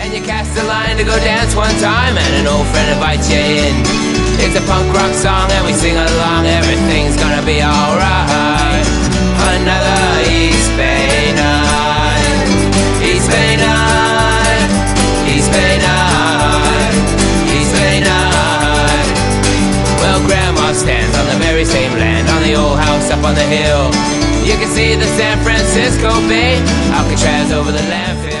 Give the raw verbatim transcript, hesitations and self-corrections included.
And you cast a line to go dance one time, and an old friend invites you in. It's a punk rock song and we sing along, everything's gonna be alright. Another East Bay night, East Bay night, East Bay night, East Bay night. Well, Grandma stands on the very same land, on the old house up on the hill. You can see the San Francisco Bay, Alcatraz over the landfill.